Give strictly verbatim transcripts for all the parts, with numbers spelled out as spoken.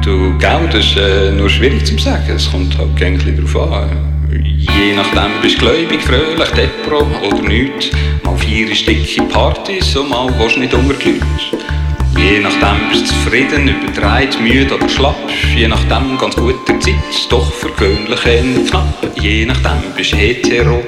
Du, gell, das ist äh, nur schwierig zu sagen. Es kommt halt ein bisschen darauf an. Je nachdem bist du gläubig, fröhlich, depro oder nicht. Mal feierst dicke Partys und mal willst du nicht unter die Leute. Je nachdem bist du zufrieden, überdreht, müde oder schlapp. Je nachdem ganz guter Zeit, doch für gewöhnlich eher knapp. Je nachdem bist du hetero,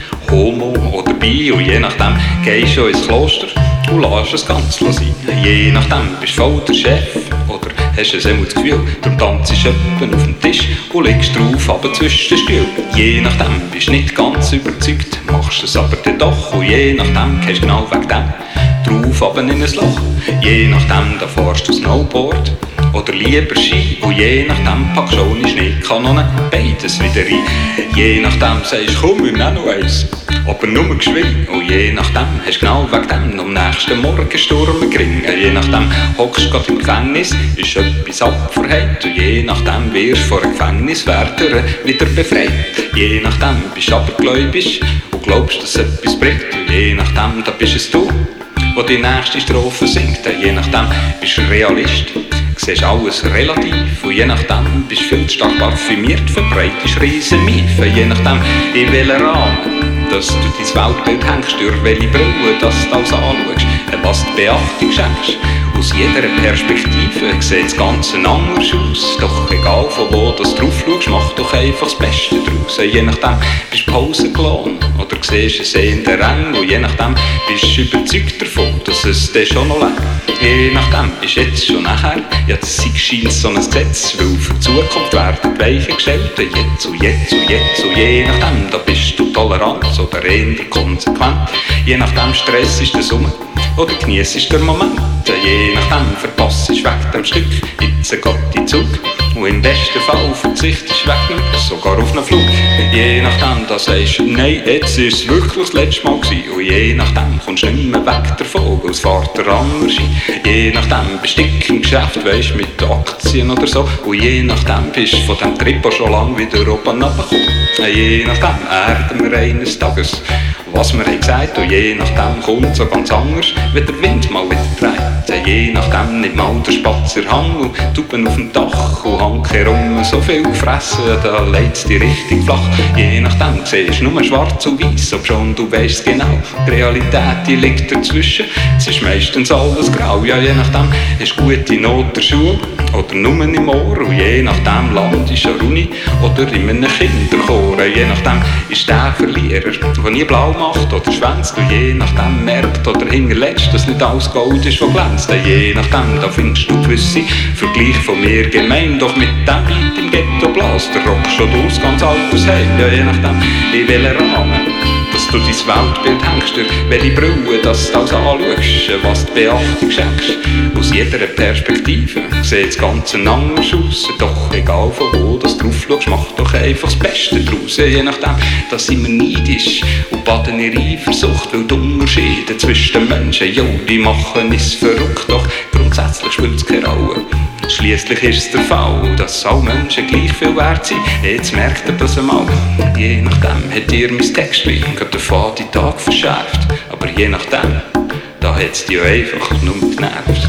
homo oder bi. Und je nachdem gehst du ins Kloster und lässt es ganz sein. Je nachdem bist du voll der Chef oder hast du ein das Gefühl, darum tanzt du jemanden auf dem Tisch und legst drauf, aber zwischen den Stühlen. Je nachdem bist du nicht ganz überzeugt, machst es aber dann doch. Und je nachdem gehst du genau wegen dem drauf, aber in ein Loch. Je nachdem, da fährst du Snowboard oder lieber Ski. Und je nachdem packst du ohne Schneekanonen beides wieder rein. Je nachdem sagst du, komm, wir nehmen noch eins, aber nur geschwind. Und je nachdem hast du genau wegen dem am nächsten Morgen Sturm gering. Je nachdem hockst du gerade im Gefängnis, ist etwas abverhängt. Und je nachdem wirst du vor einem Gefängniswärter wieder befreit. Je nachdem bist du abergläubisch und glaubst, dass etwas bringt. Und je nachdem, da bist es du, wo die nächste Strophe singt. Je nachdem bist du Realist, siehst alles relativ. Und je nachdem bist du viel zu stark parfümiert, verbreitest riesen Miefen. Je nachdem, in welchem Rahmen dass du dein Weltbild hängst, durch welche Brille dass du alles anschaust, was die Beachtung schenkst. Aus jeder Perspektive sieht das Ganze anders aus. Doch egal von wo du drauf schaust, mach doch einfach das Beste draus. Je nachdem bist du Pausenklon oder siehst einen sehenden Rang. Und je nachdem bist du überzeugt davon, dass es dir schon noch lebt. Je nachdem ist jetzt schon nachher, ja das scheint so ein Gesetz, weil für die Zukunft werden die Weichen gestellt. Jetzt und jetzt und jetzt und je nachdem, da bist du tolerant oder eher konsequent. Je nachdem Stress ist der Summe oder genießt der Moment. Je nachdem verpasst du weg dem Stück, jetzt geht die Zug. Und im besten Fall verzichtest du weg nicht, sogar auf einen Flug. Je nachdem, da sagst du, nein, jetzt ist es wirklich das letzte Mal gewesen. Und je nachdem kommst du nicht mehr weg davon, weil es fährt der anders ein. Je nachdem bist du dick im Geschäft, weisst, mit Aktien oder so. Und je nachdem bist du von dem Trip auch schon lang wieder oben runtergekommen. Je nachdem erden wir eines Tages, was wir haben gesagt. Und je nachdem kommt so ganz anders, wenn der Wind mal wieder dreht. Je nachdem nicht mal der Spatzer Hang und Tauben auf dem Dach und Hank herum so viel gefressen, da leid's die richtig flach. Je nachdem siehst du nur schwarz und weiss, ob schon du weisst genau, die Realität die liegt dazwischen, es ist meistens alles grau. Ja, je nachdem hast du gute Not der Schule oder nur im Ohr. Und je nachdem landest du an der Uni oder in einem Kinderchor. Je nachdem ist der Verlierer, der nie blau macht oder schwänzt. Und je nachdem merkt oder hinterletzt, dass nicht alles Gold ist, was glänzt. Je nachdem, da findest du gewisse Vergleich von mir gemein. Doch mit dem Beat im Ghetto bläst der Rock schon aus, ganz altes Heim. Ja, je nachdem, in welchem Rahmen dass du dein Weltbild hängst, durch welche Brille dass du alles anschaust, was die Beachtung schenkst. Aus jeder Perspektive sieht das Ganze anders aus. Doch egal von wo dass du drauf schaust, mach doch einfach das Beste draus. Je nachdem, da sind wir neidisch und baden in Eifersucht, weil die Unterschiede zwischen den Menschen, jo, die machen es verrückt. Doch grundsätzlich spielt es keine Rolle. Schliesslich ist es der Fall, dass alle Menschen gleich viel wert sind. Jetzt merkt ihr das einmal. Je nachdem hat ihr mein Textchen gerade den Faden Tag verschärft. Aber je nachdem, da hat es dich ja einfach nur genervt.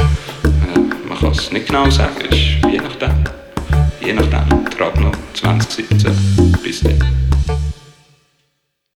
Ja, man kann es nicht genau sagen, es ist je nachdem. Je nachdem, gerade noch zwanzig siebzehn. Bis dann.